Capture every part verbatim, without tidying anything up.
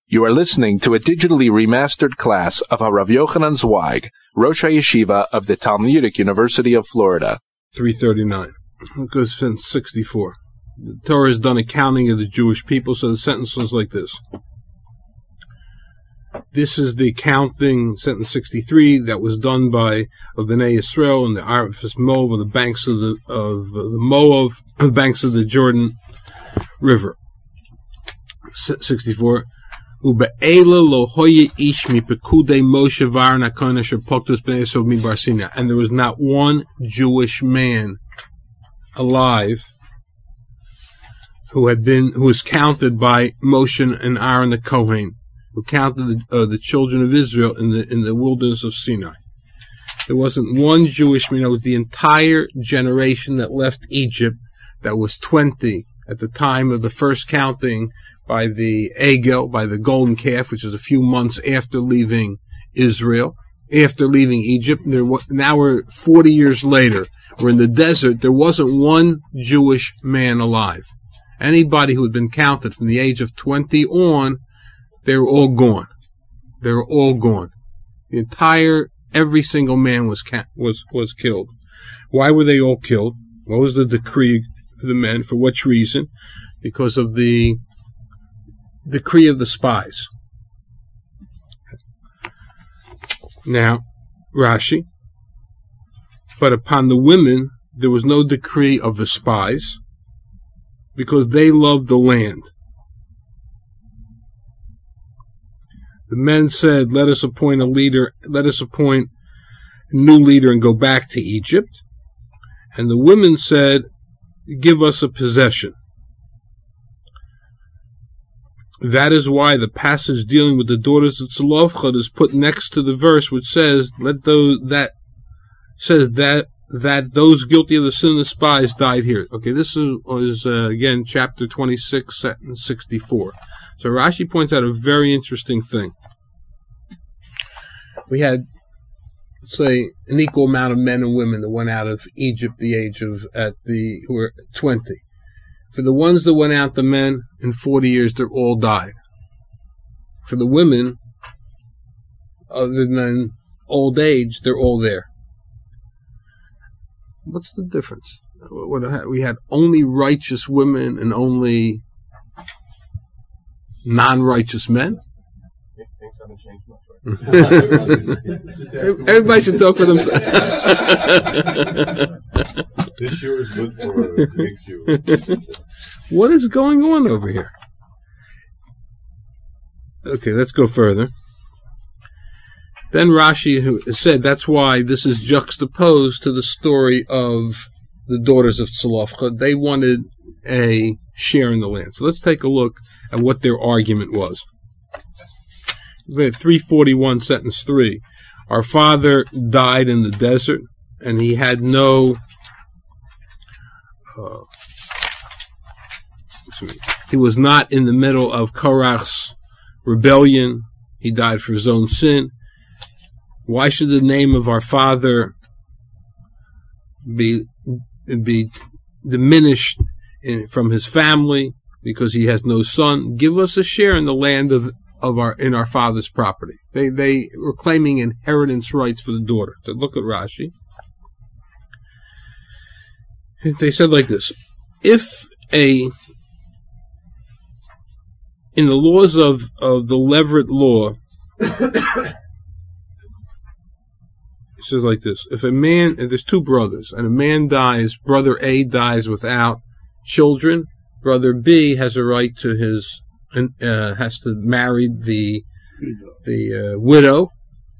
You are listening to a digitally remastered class of Harav Yochanan Zweig, Rosh HaYeshiva of the Talmudic University of Florida. three thirty-nine. It goes since sixty-four. The Torah has done a counting of the Jewish people, so the sentence was like this. This is the counting, sentence sixty-three, that was done by of Bnei Yisrael and the Arafis Moav on the banks of the of the Moav, on the banks of the Jordan River. sixty-four. Ube'ela lo hoye ish mi pekudei Moshe Varan HaKohen asher poktos bnei Yisrael mibar Sinai. And there was not one Jewish man alive who had been who was counted by Moshe and Aaron the Kohen, who counted the, uh, the children of Israel in the in the wilderness of Sinai. There wasn't one Jewish man. It was the entire generation that left Egypt that was twenty at the time of the first counting by the Egel, by the golden calf, which was a few months after leaving Israel, after leaving Egypt. There, now we're forty years later. We're in the desert. There wasn't one Jewish man alive. Anybody who had been counted from the age of twenty on, they were all gone. They were all gone. The entire, every single man was was was killed. Why were they all killed? What was the decree for the men? For which reason? Because of the decree of the spies. Now, Rashi, but upon the women there was no decree of the spies because they loved the land. The men said, let us appoint a leader, let us appoint a new leader and go back to Egypt. And the women said, give us a possession. That is why the passage dealing with the daughters of Tzlofchad is put next to the verse which says, "Let those that says that that those guilty of the sin of the spies died here." Okay, this is, is uh, again chapter twenty-six, sentence sixty-four. So Rashi points out a very interesting thing. We had, let's say, an equal amount of men and women that went out of Egypt the age of at the who were twenty. For the ones that went out, the men, in forty years, they all died. For the women, other than old age, they're all there. What's the difference? We had only righteous women and only non-righteous men? Things haven't changed much, right? Everybody should talk for themselves. This year is good for next year. What is going on over here? Okay, let's go further. Then Rashi said that's why this is juxtaposed to the story of the daughters of Tzlofchad. They wanted a share in the land. So let's take a look at what their argument was. three forty-one, sentence three. Our father died in the desert, and he had no... Uh, he was not in the middle of Korach's rebellion. He died for his own sin. Why should the name of our father be be diminished in, from his family because he has no son? Give us a share in the land of, of our in our father's property. They they were claiming inheritance rights for the daughter. So look at Rashi. They said like this: if a in the laws of, of the Levirate law, it says like this: if a man, and there's two brothers, and a man dies, brother A dies without children, brother B has a right to his, uh, has to marry the the uh, widow.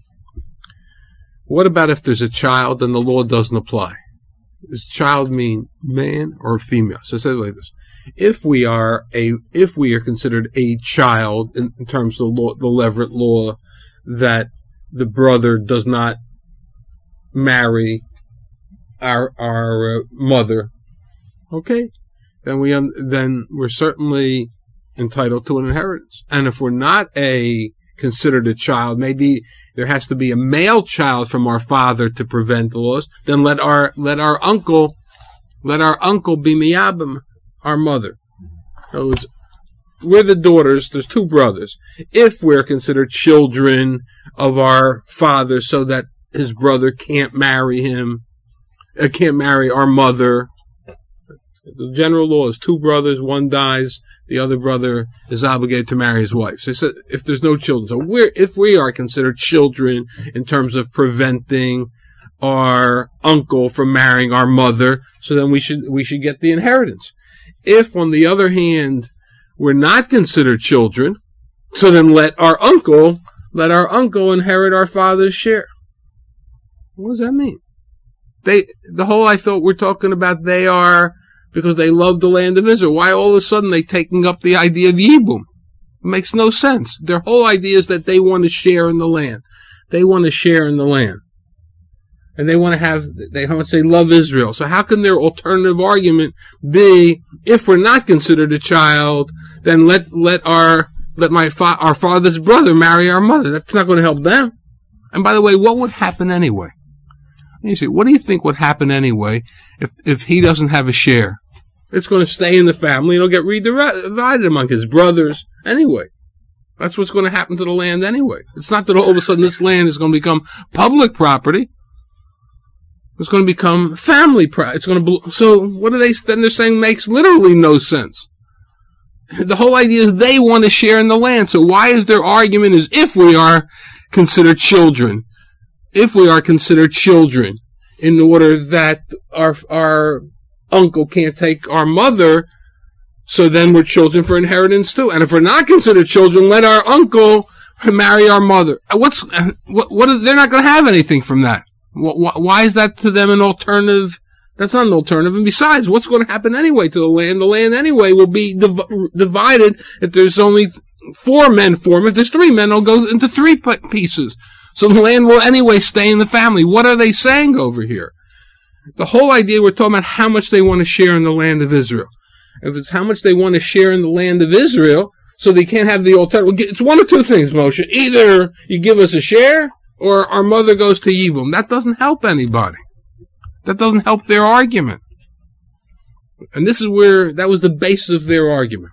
What about if there's a child and the law doesn't apply? Does child mean man or female? So it says like this: if we are a, if we are considered a child in, in terms of the, law, the Levirate law, that the brother does not marry our our uh, mother, okay, then we um, then we're certainly entitled to an inheritance. And if we're not a considered a child, maybe there has to be a male child from our father to prevent the loss, then let our let our uncle let our uncle be miyabim our mother. So we're the daughters, there's two brothers. If we're considered children of our father so that his brother can't marry him, uh, can't marry our mother. The general law is two brothers, one dies, the other brother is obligated to marry his wife. So he said, if there's no children, so we're, if we are considered children in terms of preventing our uncle from marrying our mother, so then we should, we should get the inheritance. If, on the other hand, we're not considered children, so then let our uncle, let our uncle inherit our father's share. What does that mean? They, the whole, I thought we're talking about they are, because they love the land of Israel. Why all of a sudden they taking up the idea of Yibum? It makes no sense. Their whole idea is that they want to share in the land. They want to share in the land. And they want to have, they, how much they love Israel. So how can their alternative argument be, if we're not considered a child, then let, let our, let my, fa- our father's brother marry our mother? That's not going to help them. And by the way, what would happen anyway? You see, what do you think would happen anyway if, if he doesn't have a share? It's going to stay in the family and it'll get redivided among his brothers anyway. That's what's going to happen to the land anyway. It's not that all of a sudden this land is going to become public property. It's going to become family property. It's going to, so what are they, then they're saying makes literally no sense. The whole idea is they want to share in the land. So why is their argument is if we are considered children, if we are considered children, in order that our, our uncle can't take our mother, so then we're children for inheritance too. And if we're not considered children, let our uncle marry our mother. What's, what, what are, they're not going to have anything from that. Why is that to them an alternative? That's not an alternative. And besides, what's going to happen anyway to the land? The land anyway will be div- divided. If there's only four men form, if there's three men, it'll go into three pieces. So the land will anyway stay in the family. What are they saying over here? The whole idea, we're talking about how much they want to share in the land of Israel. If it's how much they want to share in the land of Israel, so they can't have the alternative. It's one of two things, Moshe. Either you give us a share, or our mother goes to Yibum. That doesn't help anybody. That doesn't help their argument. And this is where, that was the basis of their argument.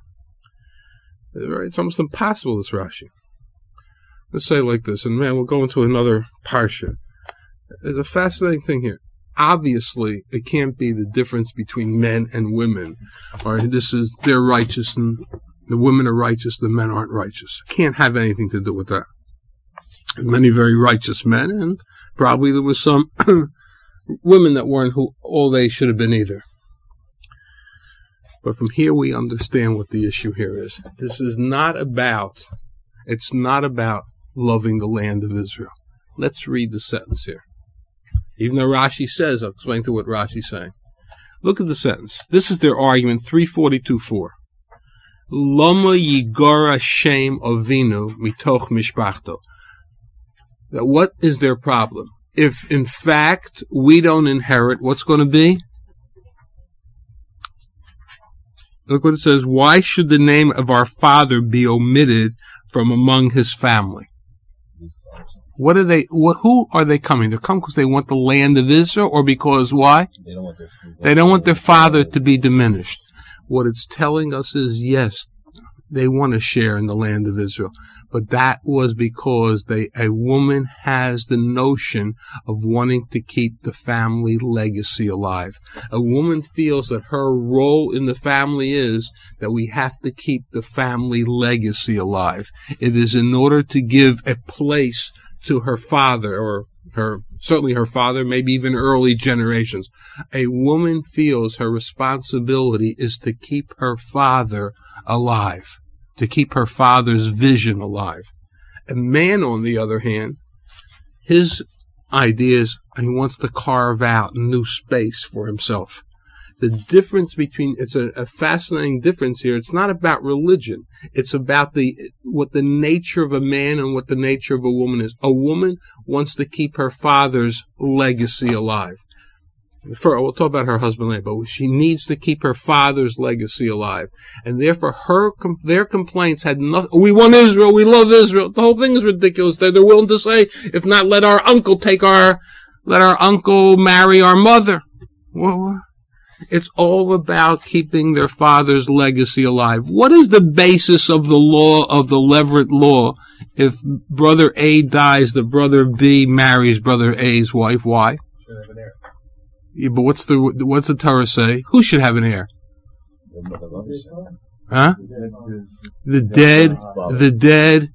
It's almost impossible, this Rashi. Let's say it like this, and man, we'll go into another parsha. There's a fascinating thing here. Obviously, it can't be the difference between men and women. Or this is, they're righteous and the women are righteous, the men aren't righteous. It can't have anything to do with that. Many very righteous men, and probably there was some women that weren't who all they should have been either. But from here we understand what the issue here is. This is not about, it's not about loving the land of Israel. Let's read the sentence here. Even though Rashi says, I'll explain to what Rashi's saying. Look at the sentence. This is their argument, three forty-two four. Lama yigara shem avinu mitoch mishpachto. That what is their problem? If, in fact, we don't inherit, what's going to be? Look what it says. Why should the name of our father be omitted from among his family? What are they, wh- who are they coming? They're coming because they want the land of Israel, or because why? They don't want their, they don't want their father to be diminished. What it's telling us is, yes, they want to share in the land of Israel. But that was because they, a woman has the notion of wanting to keep the family legacy alive. A woman feels that her role in the family is that we have to keep the family legacy alive. It is in order to give a place to her father, or her, certainly her father, maybe even early generations. A woman feels her responsibility is to keep her father alive, to keep her father's vision alive. A man, on the other hand, his idea is he wants to carve out new space for himself. The difference between, it's a, a fascinating difference here. It's not about religion. It's about the, what the nature of a man and what the nature of a woman is. A woman wants to keep her father's legacy alive. For, we'll talk about her husband later, but she needs to keep her father's legacy alive. And therefore her, their complaints had nothing, we want Israel, we love Israel. The whole thing is ridiculous. They're, they're willing to say, if not, let our uncle take our, let our uncle marry our mother. Well, It's all about keeping their father's legacy alive. What is the basis of the law, of the Levirate law? If brother A dies, the brother B marries brother A's wife. Why? Should have an heir. Yeah, but what's the what's the Torah say? Who should have an heir? Huh? The dead, the dead,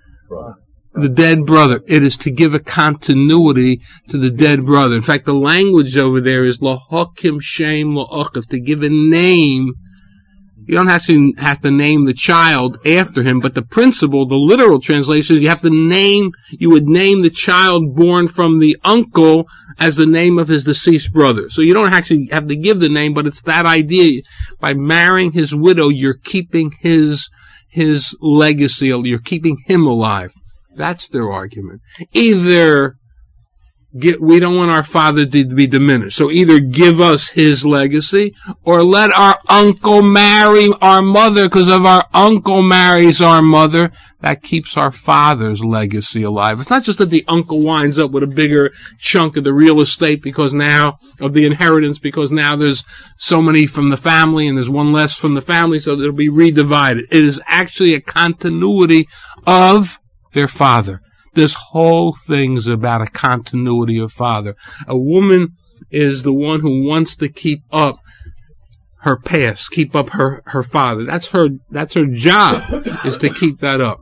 the dead brother. It is to give a continuity to the dead brother. In fact, the language over there is lahakim shem la'achav, to give a name. You don't have to have to name the child after him, but the principle, the literal translation is you have to name, you would name the child born from the uncle as the name of his deceased brother. So you don't actually have to give the name, but it's that idea. By marrying his widow, you're keeping his, his legacy, you're keeping him alive. That's their argument. Either Get, we don't want our father to be diminished. So either give us his legacy or let our uncle marry our mother, because if our uncle marries our mother, that keeps our father's legacy alive. It's not just that the uncle winds up with a bigger chunk of the real estate because now, of the inheritance, because now there's so many from the family and there's one less from the family, so it'll be redivided. It is actually a continuity of their father. This whole thing's about a continuity of father. A woman is the one who wants to keep up her past, keep up her, her father. That's her, that's her job, is to keep that up.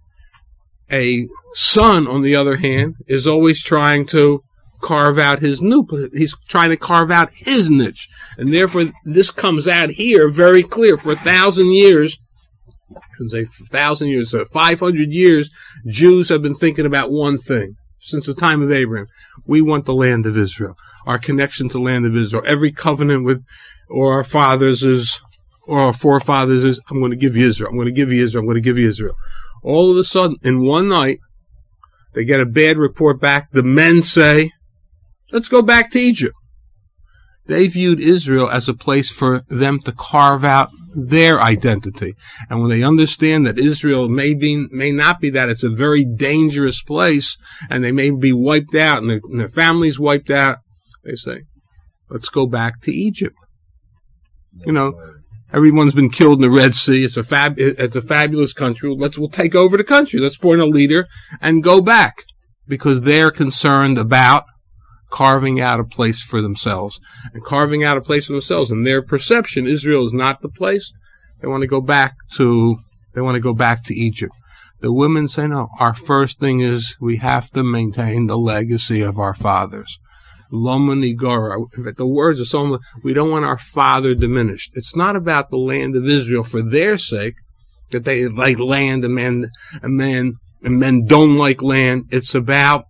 A son, on the other hand, is always trying to carve out his new, he's trying to carve out his niche. And therefore, this comes out here very clear. For a thousand years, say a thousand years, so five hundred years, Jews have been thinking about one thing since the time of Abraham. We want the land of Israel. Our connection to the land of Israel. Every covenant with, or our fathers is, or our forefathers is, I'm going to give you Israel. I'm going to give you Israel. I'm going to give you Israel. All of a sudden, in one night, they get a bad report back. The men say, let's go back to Egypt. They viewed Israel as a place for them to carve out their identity. And when they understand that Israel may be, may not be that, it's a very dangerous place, and they may be wiped out, and their, and their families wiped out, they say, let's go back to Egypt. You know, everyone's been killed in the Red Sea. It's a fab, it's a fabulous country. Let's, we'll take over the country. Let's appoint a leader and go back, because they're concerned about carving out a place for themselves, and carving out a place for themselves. In their perception, Israel is not the place. They want to go back to, they want to go back to Egypt. The women say, no, our first thing is we have to maintain the legacy of our fathers. Loma Nigara. The words are so, we don't want our father diminished. It's not about the land of Israel for their sake, that they like land and men, and men, and men don't like land. It's about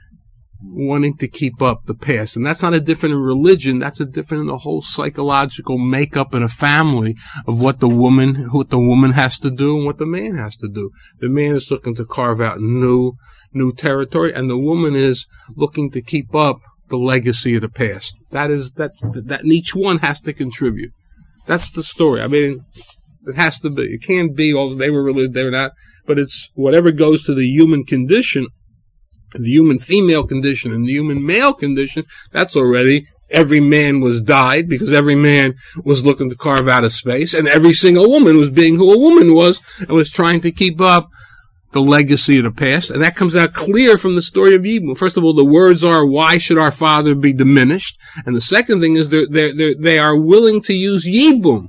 wanting to keep up the past. And that's not a different in religion. That's a different in the whole psychological makeup in a family of what the woman, what the woman has to do and what the man has to do. The man is looking to carve out new, new territory, and the woman is looking to keep up the legacy of the past. That is, that's, that, and each one has to contribute. That's the story. I mean, it has to be. It can't be, oh, they were religious, they were not, but it's whatever goes to the human condition, the human female condition and the human male condition, that's already, every man was died because every man was looking to carve out a space, and every single woman was being who a woman was and was trying to keep up the legacy of the past. And that comes out clear from the story of Yibum. First of all, the words are, why should our father be diminished? And the second thing is they're, they're, they're, they are willing to use Yibum.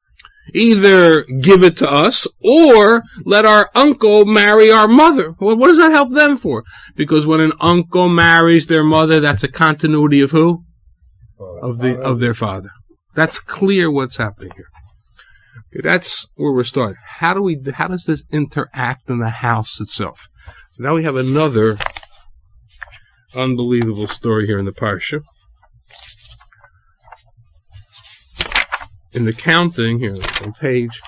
Either give it to us or let our uncle marry our mother. Well, what does that help them for? Because when an uncle marries their mother, that's a continuity of who? Of the, of their father. That's clear what's happening here. Okay, that's where we're starting. How do we, how does this interact in the house itself? So now we have another unbelievable story here in the parsha. In the counting, here on page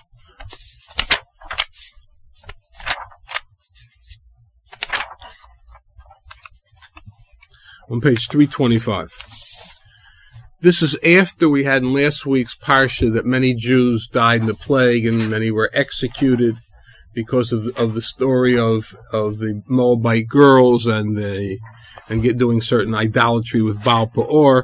on page three twenty-five. This is after we had in last week's parsha that many Jews died in the plague and many were executed because of the, of the story of of the Moabite girls and the and get doing certain idolatry with Baal Peor.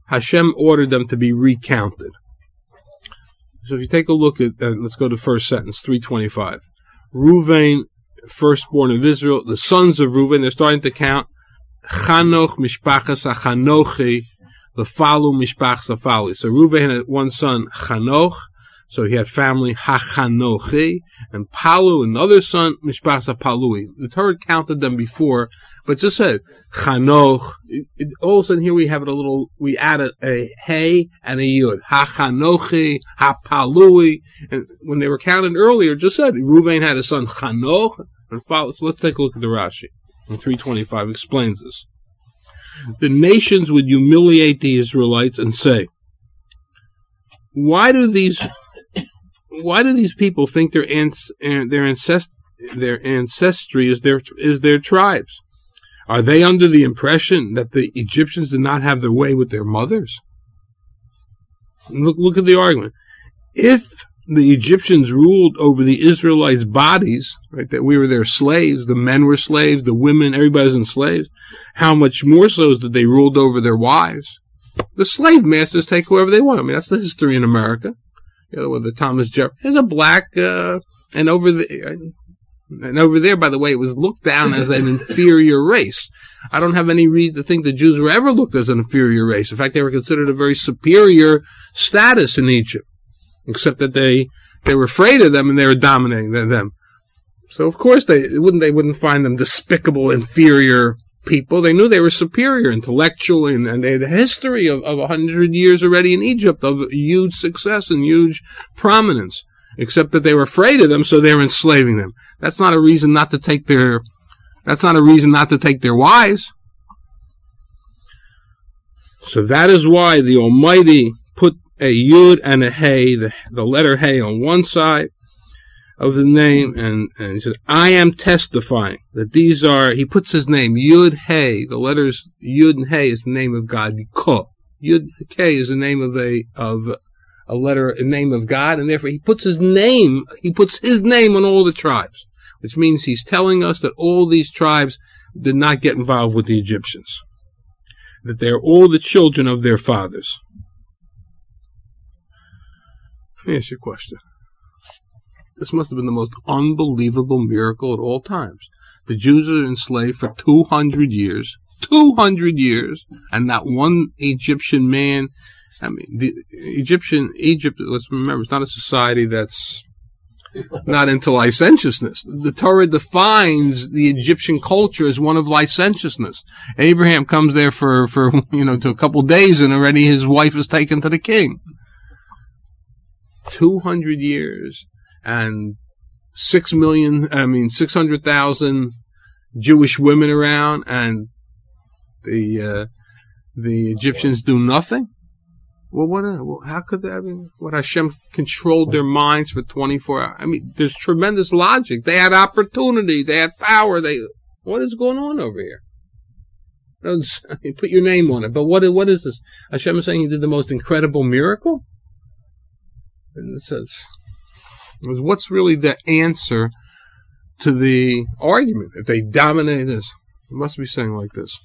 Hashem ordered them to be recounted. So if you take a look at, uh, let's go to the first sentence, three twenty-five. Reuven, firstborn of Israel, the sons of Reuven, they're starting to count. Chanoch mishpachas hachanochi, lefalu mishpachas hafali. So Reuven had one son, Chanoch, so he had family hachanochi, and Palu, another son, mishpachas hapalui. The Torah counted them before, but just said Chanoch. It, it, all of a sudden here we have it a little, we added a hey and a yud. Hachanochi, hapalui. And when they were counted earlier, just said Reuven had a son Chanoch, and Palu. So let's take a look at the Rashi. In three twenty-five explains this. The nations would humiliate the Israelites and say, why do these why do these people think their ans- their ancest- their ancestry is their is their tribes? Are they under the impression that the Egyptians did not have their way with their mothers? Look look at the argument. If the Egyptians ruled over the Israelites' bodies, right, that we were their slaves, the men were slaves, the women, everybody was enslaved, how much more so is that they ruled over their wives? The slave masters take whoever they want. I mean, that's the history in America. You know, with the Thomas Jefferson, there's a black, uh, and over the, and over there, by the way, it was looked down as an inferior race. I don't have any reason to think the Jews were ever looked as an inferior race. In fact, they were considered a very superior status in Egypt. Except that they, they were afraid of them and they were dominating them. So of course they wouldn't, they wouldn't find them despicable, inferior people. They knew they were superior intellectually, and, and they had a history of, of a hundred years already in Egypt of huge success and huge prominence. Except that they were afraid of them, so they were enslaving them. That's not a reason not to take their, that's not a reason not to take their wives. So that is why the Almighty put a yud and a hey, the, the letter hey on one side of the name, and, and he says, I am testifying that these are, he puts his name, yud hey, the letters yud and hey is the name of God, ko. Yud hey is the name of a, of a letter, a name of God, and therefore he puts his name, he puts his name on all the tribes, which means he's telling us that all these tribes did not get involved with the Egyptians, that they're all the children of their fathers. Let me ask you a question. This must have been the most unbelievable miracle at all times. The Jews are enslaved for two hundred years. two hundred years. And not one Egyptian man. I mean, the Egyptian, Egypt, let's remember, it's not a society that's not into licentiousness. The Torah defines the Egyptian culture as one of licentiousness. Abraham comes there for, for, you know, to a couple days and already his wife is taken to the king. two hundred years and six million, I mean, six hundred thousand Jewish women around, and the, uh, the Egyptians do nothing? Well, what, well, how could that, I mean, what, Hashem controlled their minds for twenty-four hours? I mean, there's tremendous logic. They had opportunity. They had power. They, what is going on over here? I mean, put your name on it. But what, what is this? Hashem is saying he did the most incredible miracle? And it says, what's really the answer to the argument? If they dominate this, it must be saying like this.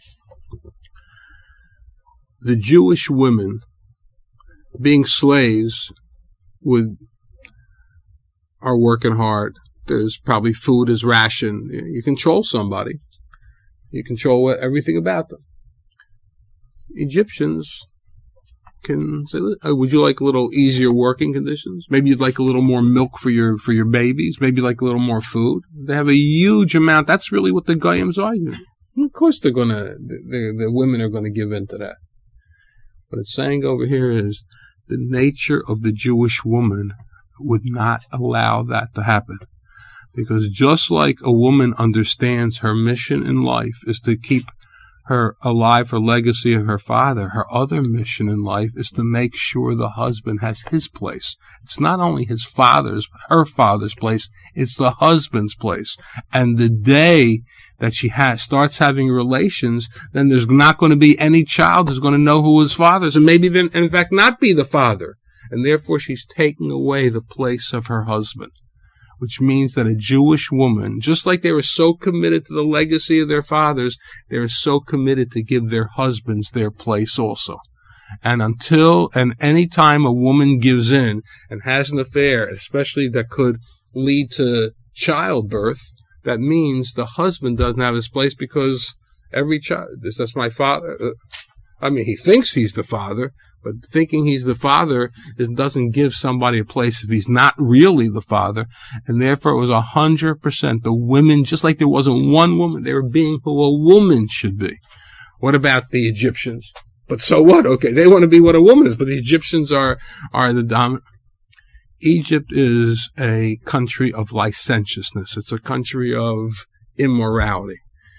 The Jewish women, being slaves, would are working hard. There's probably food is rationed. You control somebody. You control everything about them. Egyptians can say, oh, would you like a little easier working conditions? Maybe you'd like a little more milk for your for your babies. Maybe you'd like a little more food. They have a huge amount. That's really what the Goyim's arguing. Of course they're going to, the, the women are going to give in to that. What it's saying over here is the nature of the Jewish woman would not allow that to happen. Because just like a woman understands her mission in life is to keep her alive, her legacy of her father, her other mission in life is to make sure the husband has his place. It's not only his father's, her father's place, it's the husband's place. And the day that she has, starts having relations, then there's not going to be any child who's going to know who his father is, and maybe then, in fact, not be the father. And therefore she's taking away the place of her husband. Which means that a Jewish woman, just like they were so committed to the legacy of their fathers, they were so committed to give their husbands their place also. And until, and any time a woman gives in and has an affair, especially that could lead to childbirth, that means the husband doesn't have his place, because every child, this, that's my father. I mean, he thinks he's the father, but thinking he's the father is, doesn't give somebody a place if he's not really the father. And therefore it was a hundred percent the women, just like there wasn't one woman, they were being who a woman should be. What about the Egyptians? But so what? Okay, they want to be what a woman is, but the Egyptians are, are the dominant. Egypt is a country of licentiousness. It's a country of immorality.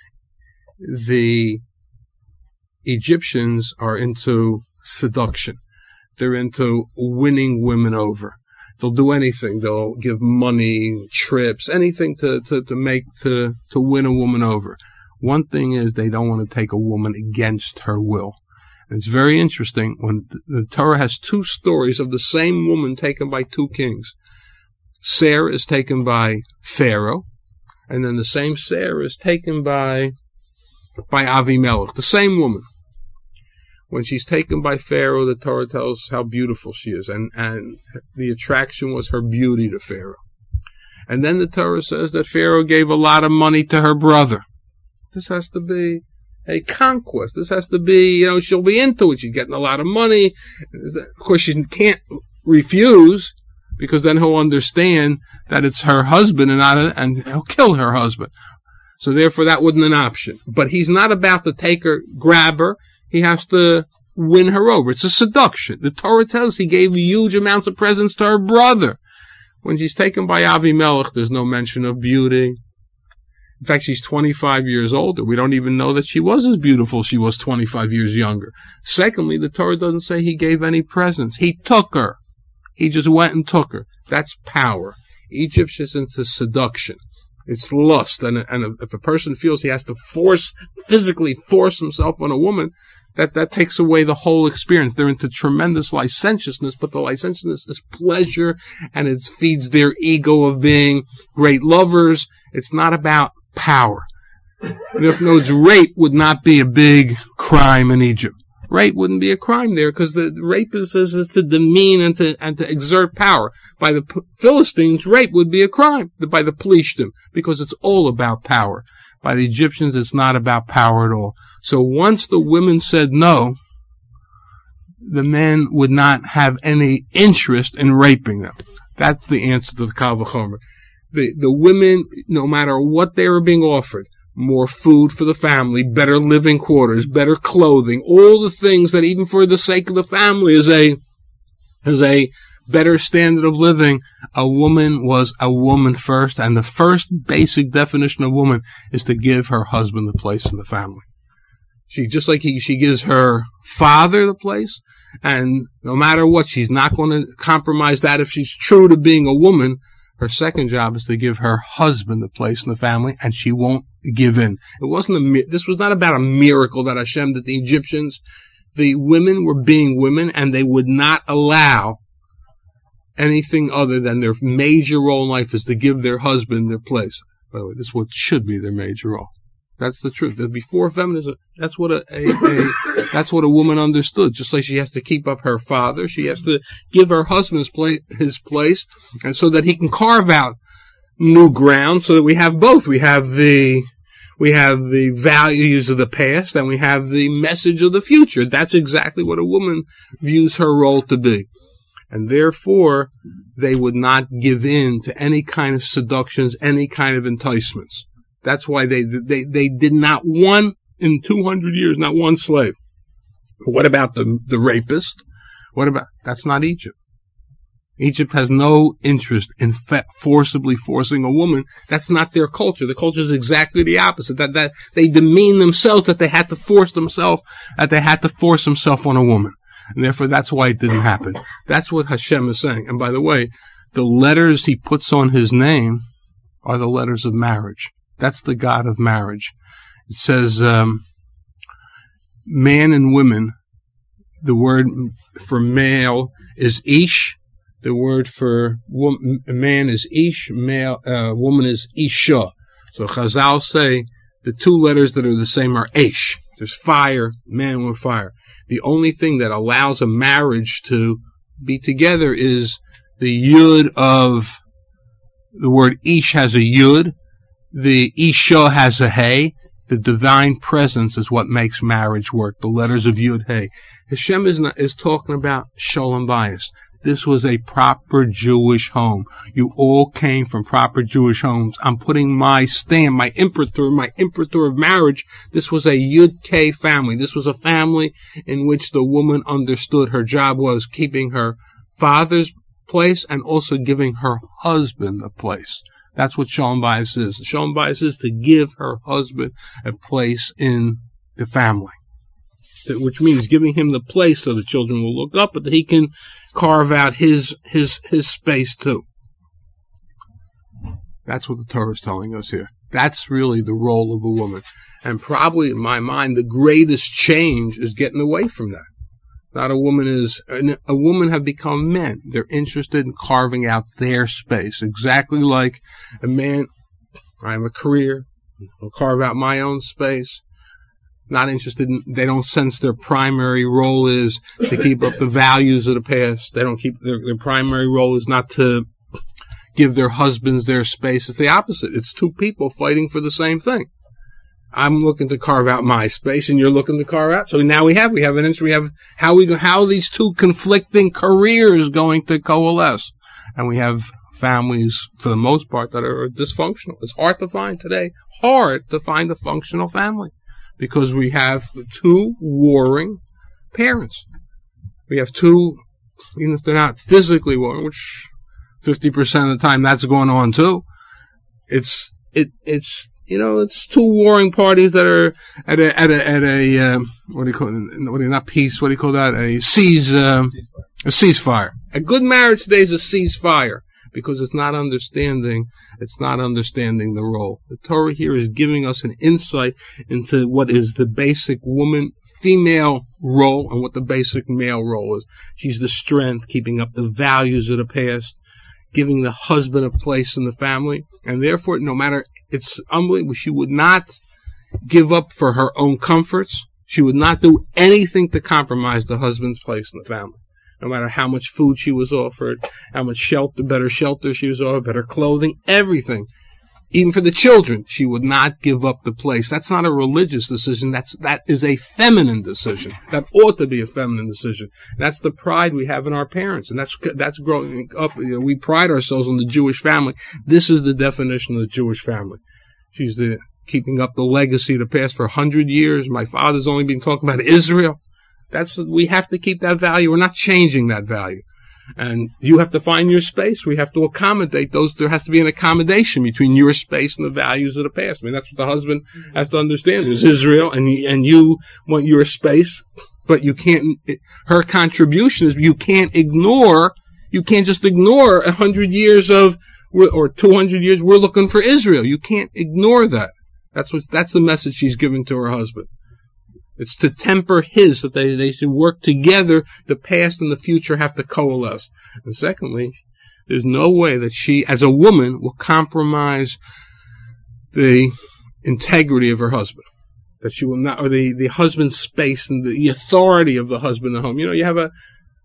The Egyptians are into seduction. They're into winning women over. They'll do anything. They'll give money, trips, anything to, to, to make, to, to win a woman over. One thing is they don't want to take a woman against her will. And it's very interesting when the Torah has two stories of the same woman taken by two kings. Sarah is taken by Pharaoh, and then the same Sarah is taken by, by Avimelech, the same woman. When she's taken by Pharaoh, the Torah tells how beautiful she is, and, and the attraction was her beauty to Pharaoh. And then the Torah says that Pharaoh gave a lot of money to her brother. This has to be a conquest. This has to be, you know, she'll be into it. She's getting a lot of money. Of course, she can't refuse, because then he'll understand that it's her husband and not a, and he'll kill her husband. So therefore, that wasn't an option. But he's not about to take her, grab her. He has to win her over. It's a seduction. The Torah tells he gave huge amounts of presents to her brother. When she's taken by Avimelech, there's no mention of beauty. In fact, she's twenty-five years older. We don't even know that she was as beautiful as she was twenty-five years younger. Secondly, the Torah doesn't say he gave any presents. He took her. He just went and took her. That's power. Egypt is into seduction. It's lust. And, and if a person feels he has to force, physically force himself on a woman, that, that takes away the whole experience. They're into tremendous licentiousness, but the licentiousness is pleasure, and it feeds their ego of being great lovers. It's not about power. And if no, rape would not be a big crime in Egypt. Rape wouldn't be a crime there, because the, the rape is, is, is to demean and to and to exert power. By the P- Philistines, rape would be a crime. By the Plishtim, because it's all about power. By the Egyptians, it's not about power at all. So once the women said no, the men would not have any interest in raping them. That's the answer to the Kal V'chomer. The, the women, no matter what they were being offered, more food for the family, better living quarters, better clothing, all the things that even for the sake of the family is a, is a better standard of living. A woman was a woman first, and the first basic definition of woman is to give her husband the place in the family. She, just like he, she gives her father the place, and no matter what, she's not going to compromise that if she's true to being a woman. Her second job is to give her husband the place in the family, and she won't give in. It wasn't a, this was not about a miracle that Hashem, that the Egyptians, the women were being women, and they would not allow anything other than their major role in life is to give their husband their place. By the way, this is what should be their major role. That's the truth. Before feminism, that's what a, a, a that's what a woman understood. Just like she has to keep up her father, she has to give her husband his place, his place, and so that he can carve out new ground. So that we have both. We have the we have the values of the past, and we have the message of the future. That's exactly what a woman views her role to be, and therefore they would not give in to any kind of seductions, any kind of enticements. That's why they, they, they did not one, in two hundred years, not one slave. What about the, the rapist? What about, that's not Egypt. Egypt has no interest in fe- forcibly forcing a woman. That's not their culture. The culture is exactly the opposite. That, that they demean themselves, that they had to force themselves, that they had to force themselves on a woman. And therefore that's why it didn't happen. That's what Hashem is saying. And by the way, the letters he puts on his name are the letters of marriage. That's the God of marriage. It says, um, man and women, the word for male is ish, the word for woman, man is ish, male, uh, woman is isha. So Chazal say the two letters that are the same are ish. There's fire, man with fire. The only thing that allows a marriage to be together is the yud of, the word ish has a yud, the isha has a hey. The divine presence is what makes marriage work. The letters of yud hey. Hashem is not, is talking about shalom bayis. This was a proper Jewish home. You all came from proper Jewish homes. I'm putting my stamp, my imprimatur, my imprimatur of marriage. This was a Yud-K family. This was a family in which the woman understood her job was keeping her father's place and also giving her husband a place. That's what Shalom Bayis is. Shalom Bayis is to give her husband a place in the family, which means giving him the place so the children will look up, but that he can carve out his his his space too. That's what the Torah is telling us here. That's really the role of a woman. And probably, in my mind, the greatest change is getting away from that. Not a woman is, a woman have become men. They're interested in carving out their space. Exactly like a man, I have a career, I'll carve out my own space. Not interested in, they don't sense their primary role is to keep up the values of the past. They don't keep, their, their primary role is not to give their husbands their space. It's the opposite. It's two people fighting for the same thing. I'm looking to carve out my space and you're looking to carve out. So now we have, we have an interest, we have how we, how these two conflicting careers going to coalesce. And we have families, for the most part, that are dysfunctional. It's hard to find today, hard to find a functional family. Because we have two warring parents. We have two, even if they're not physically warring, which fifty percent of the time that's going on too. It's, it, it's, you know, it's two warring parties that are at a, at a, at a, um, what do you call it? What do you, not peace, what do you call that? A cease, um, a ceasefire. A good marriage today is a ceasefire. Because it's not understanding, it's not understanding the role. The Torah here is giving us an insight into what is the basic woman, female role and what the basic male role is. She's the strength, keeping up the values of the past, giving the husband a place in the family, and therefore, no matter, it's unbelievable, she would not give up for her own comforts. She would not do anything to compromise the husband's place in the family. No matter how much food she was offered, how much shelter, better shelter she was offered, better clothing, everything. Even for the children, she would not give up the place. That's not a religious decision. That's, that is a feminine decision. That ought to be a feminine decision. That's the pride we have in our parents. And that's, that's growing up. You know, we pride ourselves on the Jewish family. This is the definition of the Jewish family. She's the, keeping up the legacy of the past for a hundred years. My father's only been talking about Israel. That's, we have to keep that value. We're not changing that value. And you have to find your space. We have to accommodate those. There has to be an accommodation between your space and the values of the past. I mean, that's what the husband has to understand. There's Israel and, and you want your space, but you can't, her contribution is you can't ignore, you can't just ignore a hundred years of, or two hundred years, we're looking for Israel. You can't ignore that. That's what, that's the message she's giving to her husband. It's to temper his, that they, they should work together. The past and the future have to coalesce. And secondly, there's no way that she, as a woman, will compromise the integrity of her husband. That she will not, or the, the husband's space and the, the authority of the husband in the home. You know, you have a,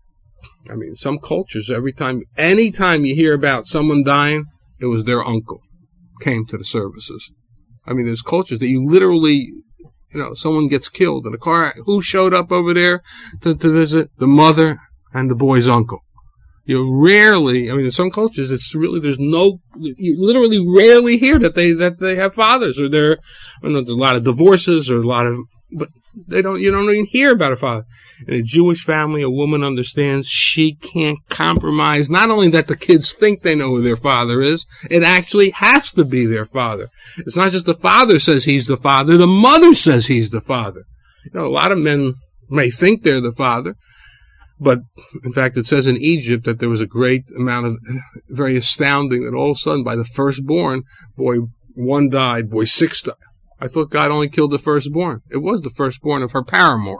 I mean, some cultures, every time, any time you hear about someone dying, it was their uncle came to the services. I mean, there's cultures that you literally, you know, someone gets killed in a car. Who showed up over there to, to visit? The mother and the boy's uncle. You rarely, I mean, in some cultures, it's really, there's no, you literally rarely hear that they, that they have fathers, or there, I know there's a lot of divorces, or a lot of, but they don't, you don't even hear about a father. In a Jewish family, a woman understands she can't compromise, not only that the kids think they know who their father is, it actually has to be their father. It's not just the father says he's the father, the mother says he's the father. You know, a lot of men may think they're the father, but in fact it says in Egypt that there was a great amount of, very astounding, that all of a sudden by the firstborn, boy one died, boy six died. I thought God only killed the firstborn. It was the firstborn of her paramour.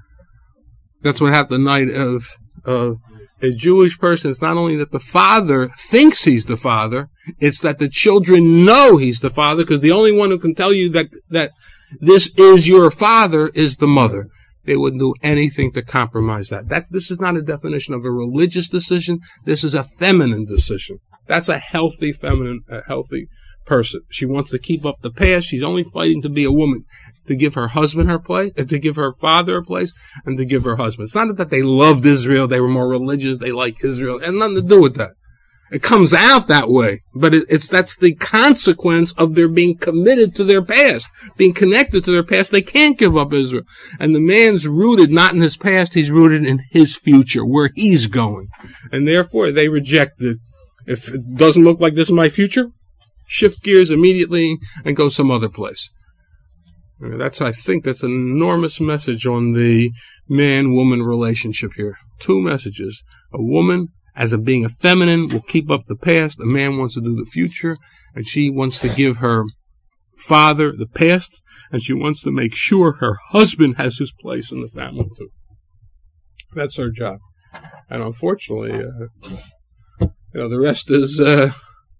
That's what happened the night of uh, a Jewish person. It's not only that the father thinks he's the father, it's that the children know he's the father, because the only one who can tell you that, that this is your father, is the mother. They wouldn't do anything to compromise that. That this is not a definition of a religious decision. This is a feminine decision. That's a healthy feminine, a healthy person. She wants to keep up the past. She's only fighting to be a woman, to give her husband her place, to give her father a place, and to give her husband. It's not that they loved Israel, they were more religious, they like Israel. It had nothing to do with that. It comes out that way, but it, it's that's the consequence of their being committed to their past, being connected to their past. They can't give up Israel. And the man's rooted not in his past, he's rooted in his future, where he's going. And therefore, they reject it. If it doesn't look like this is my future, shift gears immediately and go some other place. That's, I think, that's an enormous message on the man-woman relationship here. Two messages. A woman, as a being a feminine, will keep up the past. A man wants to do the future, and she wants to give her father the past, and she wants to make sure her husband has his place in the family too. That's her job. And unfortunately, uh, you know, the rest is, uh,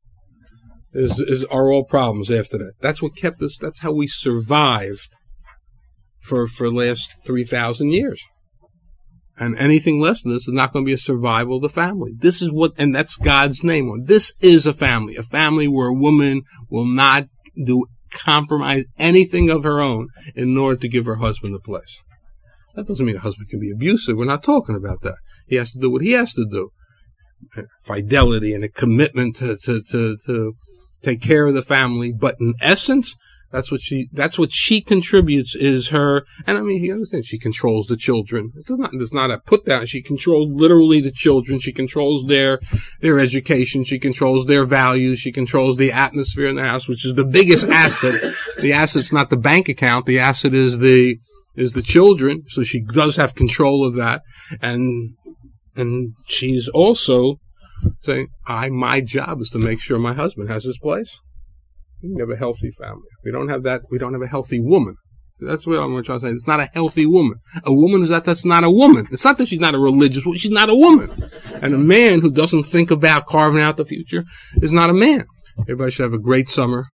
is, is, are all problems after that. That's what kept us, that's how we survived for, for the last three thousand years. And anything less than this is not going to be a survival of the family. This is what, and that's God's name on. This is a family, a family where a woman will not do, compromise anything of her own in order to give her husband a place. That doesn't mean a husband can be abusive. We're not talking about that. He has to do what he has to do. Fidelity and a commitment to, to, to, to take care of the family. But in essence, that's what she, that's what she contributes is her, and I mean, you understand, she controls the children. It's not, it's not a put down. She controls literally the children. She controls their, their education. She controls their values. She controls the atmosphere in the house, which is the biggest asset. The asset's not the bank account. The asset is the, is the children. So she does have control of that. And, and she's also saying, I, my job is to make sure my husband has his place. We can have a healthy family. If we don't have that, we don't have a healthy woman. So that's what I'm trying to say. It's not a healthy woman. A woman is that, that's not a woman. It's not that she's not a religious woman. She's not a woman. And a man who doesn't think about carving out the future is not a man. Everybody should have a great summer.